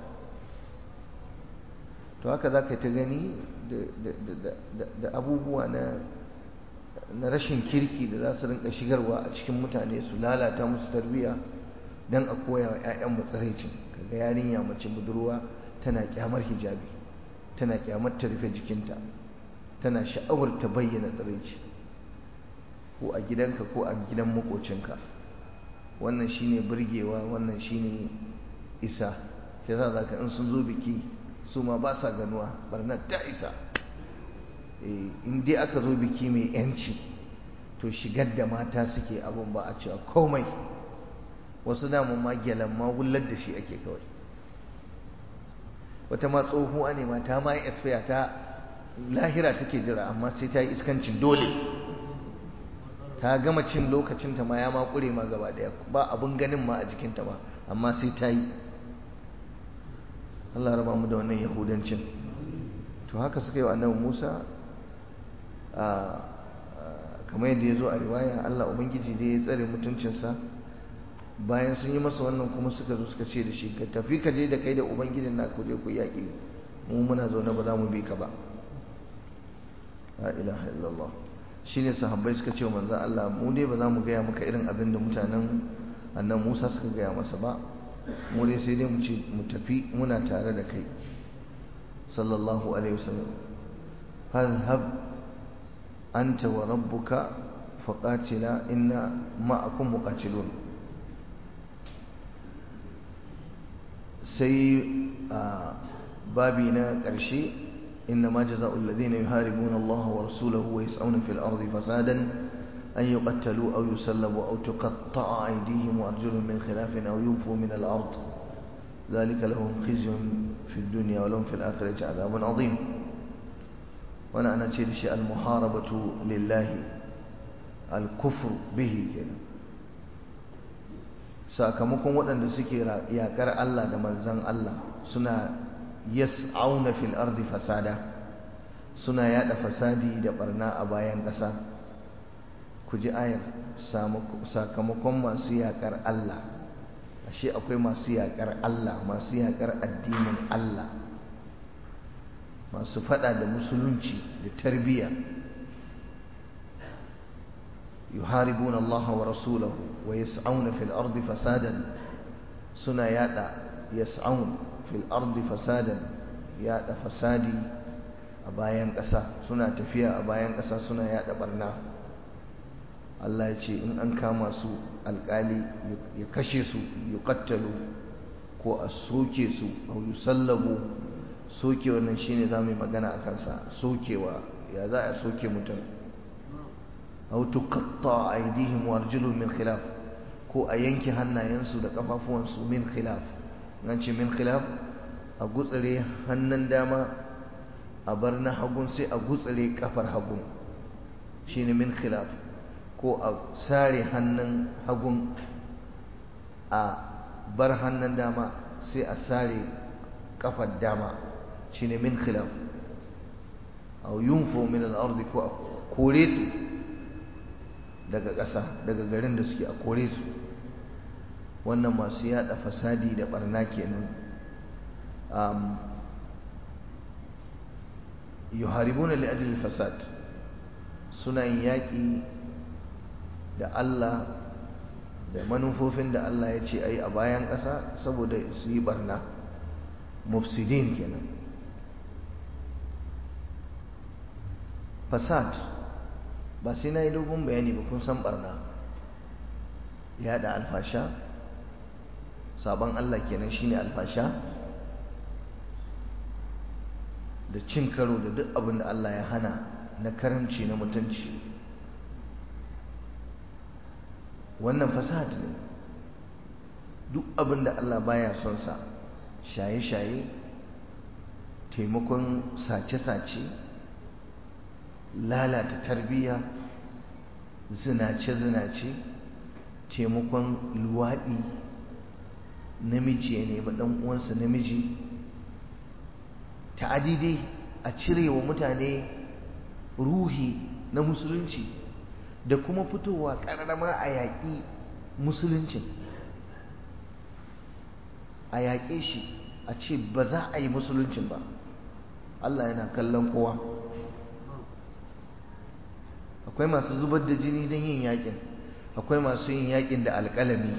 to haka za ka ta gani da abubuwa na rashin kirki da za su rinka shigarwa a cikin mutane su lalata musu tarbiyya don a koya wa 'ya'yanmu tsiraicin. kaga yarinya mace budurwa tana kyamar hijabi, tana kyamar ta rufe jikinta, tana sha'awar ta bayyana tsiraici, ko a gidanka ko a gidan makocinka. wannan shine burgewa, wannan shine isa. sai za ka in sun zo biki su ma ba sa ganuwa, barnar ta isa. in dai aka zo biki mai yanci to shigar da mata suke abun ba a cewa komai. wasu damun ma gyalan ma wullar da shi ake kawai. wata ma tsohuwa ne ma ta ma yi esfiya ta lahira take jira, amma sai ta yi iskancin dole. ta gama cin lokacinta ma ya ma kure ma gaba daya, ba abin ganin ma a jikinta ma, amma sai ta yi. Allah raba mu da wannan yahudancin. to haka suka yi wa annabi Musa, kamar yadda ya zo a riwaya, Allah ubangiji dai ya tsare mutuncinsa. bayan sun yi masa wannan kuma suka zo suka ce da shi, ka tafi ka je da kai da ubangijin na ku je ku yaƙi, mu muna zaune ba za mu bi ka ba. la ilaha illallah. shine sahabbai suka ce wa manzon Allah, mu dai ba za mu gaya maka irin abin da mutanen annan Musa suka gaya masa ba, mu dai sai dai mu ce mu tafi muna tare da kai sallallahu alaihi wasallam. fadhhab anta wa rabbuka faqatila inna ma'akum muqatilun. sai babi na ƙarshe, إنما جزاء الذين يحاربون الله ورسوله ويسعون في الأرض فسادا أن يقتلوا أو يسلبوا أو تقطع أيديهم وأرجلهم من خلاف أو ينفوا من الأرض ذلك لهم خزي في الدنيا ولهم في الآخرة عذاب عظيم. وأنا أنا تشير المحاربة لله الكفر به كده. sakamakon waɗanda suke yaƙar Allah da manzan Allah suna yas'auna fil ardi fasada, suna yada fasadi da barna a bayan ƙasa. ku ji ayar, sakamakon masu yaƙar Allah. ashe akwai masu yaƙar Allah, masu yaƙar addinin Allah, masu faɗa da musulunci da tarbiyya. yuharibuna Allah wa rasulahu wa yas'auna fil ardi fasadan, suna yada yas'aun fil ardi fasadan, yada fasadi a bayan ƙasa, suna tafiya a bayan ƙasa suna yada barna. Allah ya ce in an kama su alƙali ya kashe su, yuqattalu ko a soke su, aw yusallabu. soke wannan shine zamu yi magana a kansa. sokewa, ya za a soke mutum. aw tuqatta aydihim wa arjuluhum min khilaf, ko a yanke hannayensu da kafafuwansu min khilaf. nan ce min khilaf, a gutsire hannun dama a bar na hagun, sai a gutsire kafar hagun, shine min khilaf. ko a sare hannun hagun a bar hannun dama, sai a sare kafar dama, shine min khilaf. aw yunfu min al-ardi, ko a kore su daga ƙasa, daga garin da suke, a kore su. wannan masu yada fasadi da barna kenan. um, yuharibuna li ajli fasad, suna yin yaƙi da Allah da manufofin da Allah ya ce ayi a bayan ƙasa saboda su yi barna. mufsidin kenan. fasad ba sai na yi dogon bayani ba, kun san barna. yada alfasha, sabon Allah kenan shine alfasha, da cin karo da duk abin da Allah ya hana na karamci na mutunci. wannan fasad ne. duk abin da Allah baya son sa, shaye-shaye, taimakon sace-sace, lalata tarbiyya, zinace-zinace, taimakon luwaɗi, namiji ya nemi ɗan uwansa namiji, ta'adidi a cire wa mutane ruhi na musulunci, da kuma fitowa ƙararrama a yaƙi musuluncin, a yaƙe shi, a ce ba za a yi musuluncin ba. Allah yana kallon kowa. akwai masu zubar da jini don yin yaƙin, akwai masu yin yaƙin da alƙalami,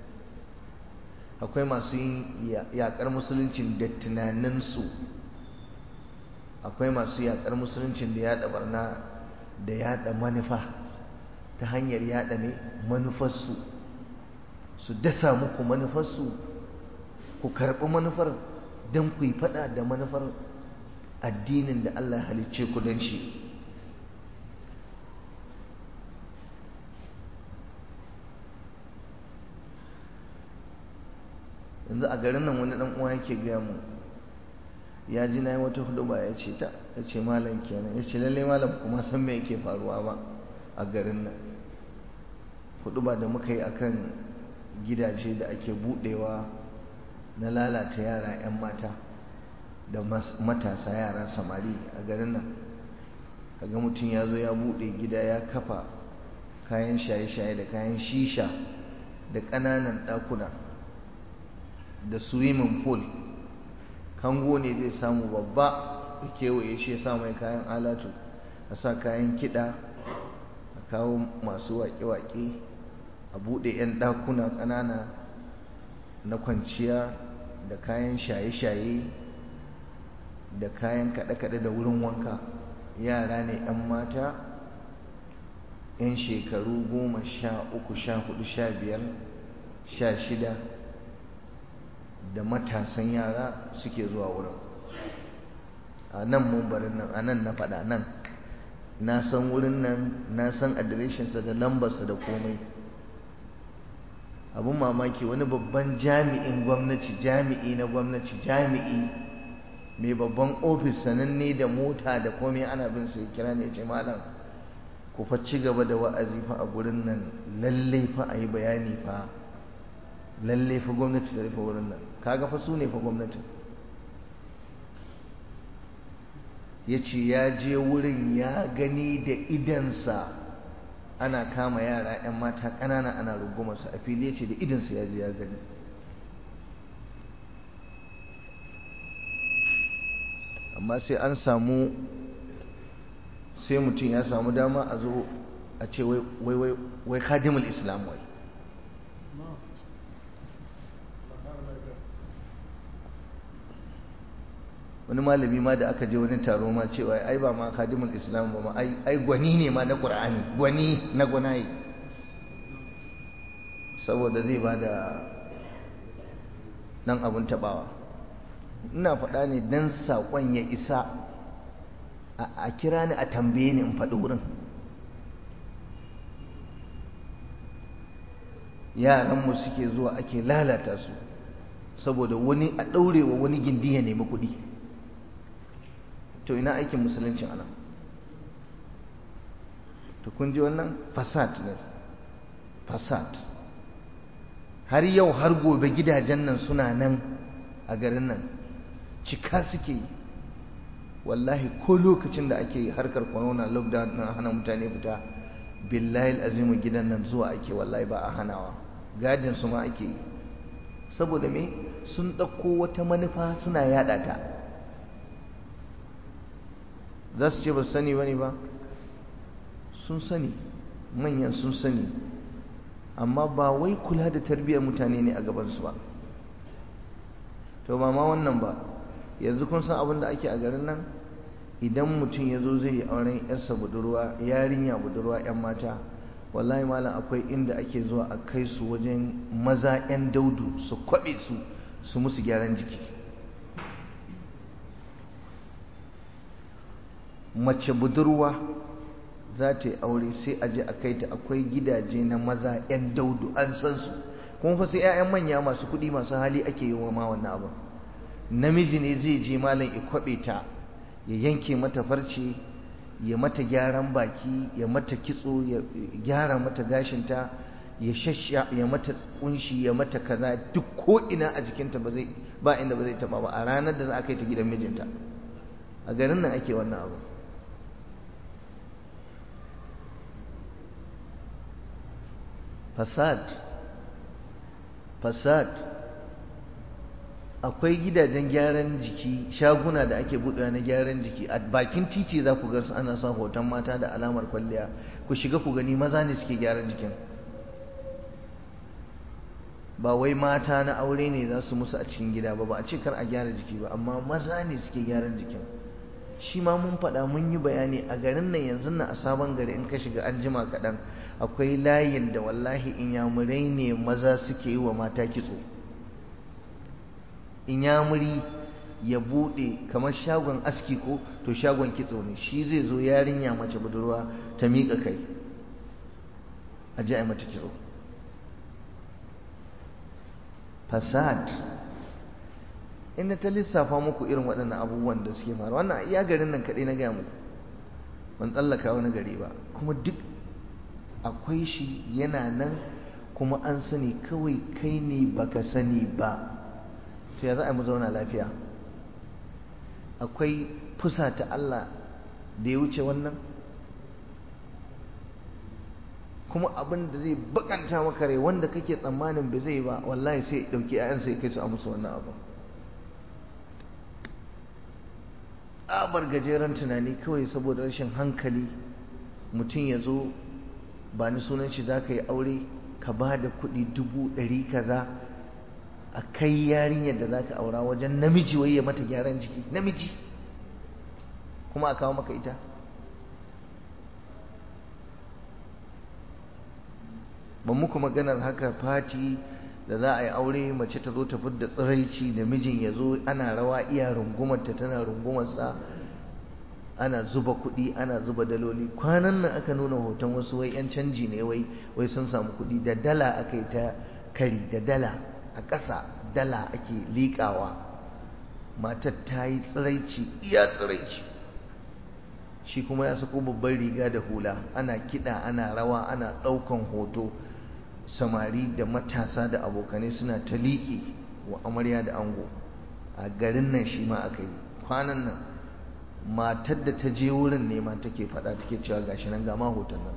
akwai masu yin yaƙar musuluncin da tunaninsu, akwai masu yaƙar musuluncin da yaɗa barna da yaɗa manufa ta hanyar yaɗa ne manufarsu su dasa muku manufarsu ku karɓi manufar don ku yi faɗa da manufar addinin da Allah ya halicce ku don shi. yanzu a garin nan wani ɗan uwa yake gaya mu, ya ji na yi wata huduba ya ce ta ya ce malam kenan, ya ce lallai malam kuma san me yake faruwa ba a garin nan. Huduba da muka yi akan gidaje da ake budewa na lalata yara 'yan mata da matasa yara samari a garin nan. kaga mutum ya zo ya bude gida ya kafa kayan shaye-shaye da kayan shisha da ƙananan ɗakuna da swimming pool, kango ne zai samu babba da kewaye shi ya sa mai kayan alatu, a sa kayan kiɗa, a kawo masu waƙe-waƙe, a buɗe 'yan ɗakuna ƙanana na kwanciya da kayan shaye-shaye da kayan kaɗe-kaɗe da wurin wanka. Yara ne 'yan mata 'yan shekaru goma sha uku sha hudu sha biyar sha shida da matasan yara suke zuwa wurin. A nan mumbarin nan, a nan na faɗa nan, na san wurin nan, na san adireshinsa da lambarsa da komai. Abun mamaki, wani babban jami'in gwamnati, jami'i na gwamnati, jami'i mai babban ofis sananne da mota da komai ana bin sai kira ne ya ce malam ku fa ci gaba da wa'azi fa a gurin nan, lalle fa a yi bayani fa, lalle fa gwamnati da rufe wurin nan. Kaga fa su ne fa gwamnati. Ya ce ya je wurin ya gani da idansa ana kama yara 'yan mata ƙanana ana rungumarsu a fili. Ya ce da idansa ya je ya gani. Amma sai an samu, sai mutum ya samu dama a zo a ce wai wai wai khadimul islam wai. Wani malami ma da aka je wani taro ma cewa ai ba ma khadimul islam ba ma, ai gwani ne ma na qur'ani, gwani na gwanaye, saboda zai ba da nan abun tabawa. Ina faɗa ne dan saƙon ya isa a kira ni a tambaye ni in faɗi wurin. Yaranmu suke zuwa ake lalata su saboda wani a ɗaurewa wani gindi ya nemi kuɗi. To ina aikin musuluncin anan? To kun ji wannan fasad ne, fasad. Har yau har gobe gidajen nan suna nan a garin nan, cika suke yi. Wallahi ko lokacin da ake harkar corona lockdown na hana mutane fita, billahi azimu gidan nan zuwa ake, wallahi ba a hanawa, gadin su ma ake yi. Saboda me? Sun ɗauko wata manufa suna yaɗa ta. Za su ce ba su sani ba ne ba? Sun sani, manyan sun sani, amma ba wai kula da tarbiyyar mutane ne a gabansu ba. To ba ma wannan ba, yanzu kun san abin da ake a garin nan? Idan mutum ya zo zai yi auren yarsa budurwa, yarinya budurwa 'yan mata, wallahi malam akwai inda ake zuwa a kai su wajen maza 'yan daudu su kwaɓe su su musu gyaran jiki. Mace budurwa za ta yi aure sai a je a kai ta, akwai gidaje na maza 'yan daudu an san su, kuma fa sai 'ya'yan manya masu kuɗi masu hali ake yi wa ma wannan abin. Namiji ne zai je malam ya kwaɓe ta, ya yanke mata farce, ya mata gyaran baki, ya mata kitso, ya gyara mata gashinta, ya shasha, ya mata kunshi, ya mata kaza, duk ko ina a jikinta ba zai ba inda ba zai taba ba, a ranar da za a kai ta gidan mijinta. A garin nan ake wannan abu. Fasad, fasad. Akwai gidajen gyaran jiki, shaguna da ake buɗewa na gyaran jiki a bakin titi, za ku ga su ana sa hoton mata da alamar kwalliya. Ku shiga ku gani, maza ne suke gyaran jikin, ba wai mata na aure ne za su musu a cikin gida ba. Ba a ce kar a gyara jiki ba, amma maza ne suke gyaran jikin. shi ma mun faɗa mun yi bayani a garin nan yanzu na a sabon gari in ka shiga an jima kaɗan akwai layin da wallahi inyamurai ne maza suke yi wa mata kitso. Inyamuri ya buɗe kamar shagon aski ko to shagon kitso ne, shi zai zo yarinya mace budurwa ta miƙa kai a ji a mata kitso. Fasad, inda ta lissafa muku irin waɗannan abubuwan da suke faru, wannan iya garin nan kaɗai na gaya muku, ban tsallaka wani gari ba, kuma duk akwai shi yana nan kuma an sani, kawai kai ne baka sani ba. To ya za a mu zauna lafiya? Akwai fusa ta Allah da ya wuce wannan? Kuma abin da zai bakanta maka rai wanda kake tsammanin bai zai ba, wallahi sai ya ɗauki 'ya'yansa ya kai su a musu wannan abu. Tsabar gajeren tunani kawai saboda rashin hankali, mutum ya zo ba ni sunan shi za ka yi aure ka ba da kuɗi dubu ɗari kaza a kai yarinyar da za ka aura wajen namiji wai ya mata gyaran jiki, namiji kuma a kawo maka ita. ban muku maganar haka fati da za a yi aure mace ta zo ta fidda tsiraici da mijin ya zo ana rawa iya rungumarta tana rungumarsa, ana zuba kuɗi ana zuba daloli. Kwanan nan aka nuna hoton wasu wai 'yan canji ne wai wai sun samu kuɗi da dala aka yi ta kari, da dala a ƙasa dala ake liƙawa. Matar ta yi tsiraici iya tsiraici, shi kuma ya sako babban riga da hula, ana kiɗa ana rawa ana ɗaukan hoto, samari da matasa da abokanai suna ta liƙi wa amarya da ango. A garin nan shi ma aka yi kwanan nan. Matar da ta je wurin ne ma take faɗa, take cewa gashi nan ga ma hoton nan.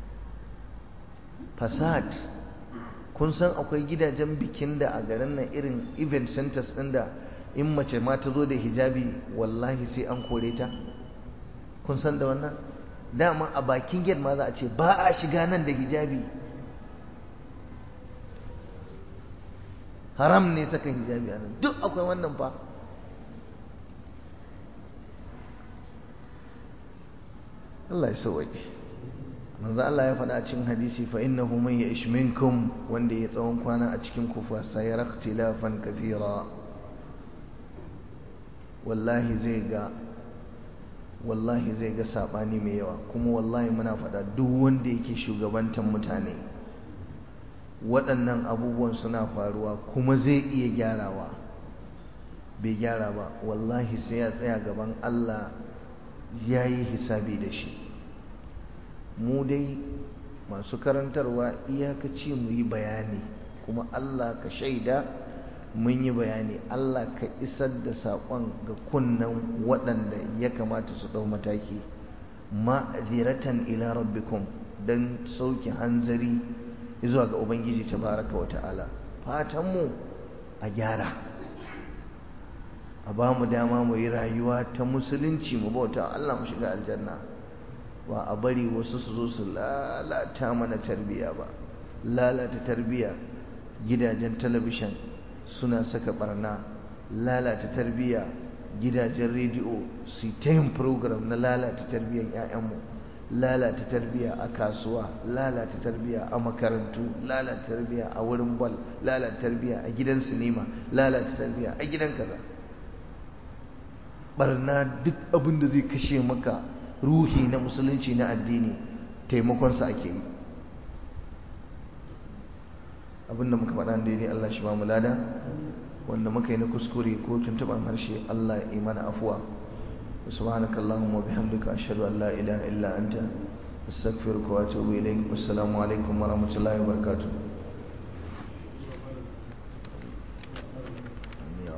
Fasad, kun san akwai gidajen bikin da a garin nan irin event centers ɗin da in mace ma ta zo da hijabi wallahi sai an kore ta? Kun san da wannan? Dama a bakin gate ma za a ce ba a shiga nan da hijabi, haram ne saka hijabi a nan, duk akwai wannan fa. Allah ya sauwaƙe. Manzo Allah ya faɗa a cikin hadisi, fa innahu man ya'ish minkum, wanda ya tsawon kwana a cikin ku fa sayara ikhtilafan kathira, wallahi zai ga wallahi zai ga sabani mai yawa. Kuma wallahi muna faɗa duk wanda yake shugabantar mutane waɗannan abubuwan suna faruwa kuma zai iya gyarawa, bai gyara ba wallahi sai ya tsaya gaban Allah ya yi hisabi da shi. Mu dai masu karantarwa iyakaci mu yi bayani, kuma Allah ka shaida mun yi bayani. Allah ka isar da saƙon ga kunnen waɗanda ya kamata su ɗau mataki, ma'aziratan ila rabbikum, don sauke hanzari zuwa ga Ubangiji tabaraka wa ta'ala. Fatanmu a gyara, a ba mu dama mu yi rayuwa ta musulunci, mu bauta Allah mu shiga aljanna, ba a bari wasu su zo su lalata mana tarbiya ba. Lalata tarbiya, gidajen talabishin suna saka barna, lalata tarbiya, gidajen rediyo su ta yin program na lalata tarbiyyar 'ya'yanmu, lalata tarbiya a kasuwa, lalata tarbiya a makarantu, lalata tarbiya a wurin bal, lalata tarbiya a gidan sinima, lalata tarbiya a gidan kaza. Barna duk abin da zai kashe maka ruhi na musulunci na addini taimakonsa ake yi. Abinda muka faɗa daidai Allah shi ba mu lada, wanda muka yi na kuskure ko tuntuɓar harshe Allah ya imana afuwa. subhanaka allahumma wa bihamdika ashhadu an la ilaha illa anta astaghfiruka wa atubu ilayk. Wassalamu alaikum wa rahmatullahi wa barakatuh.